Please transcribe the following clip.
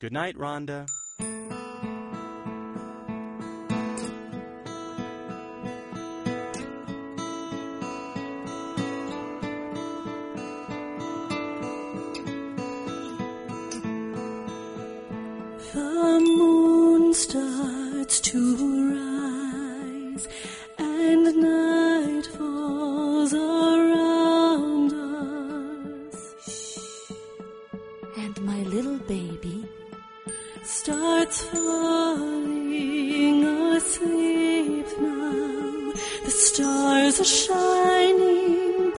Good night, Rhonda. The moon starts to rise, and night falls around us. And my little baby starts falling asleep now. The stars are shining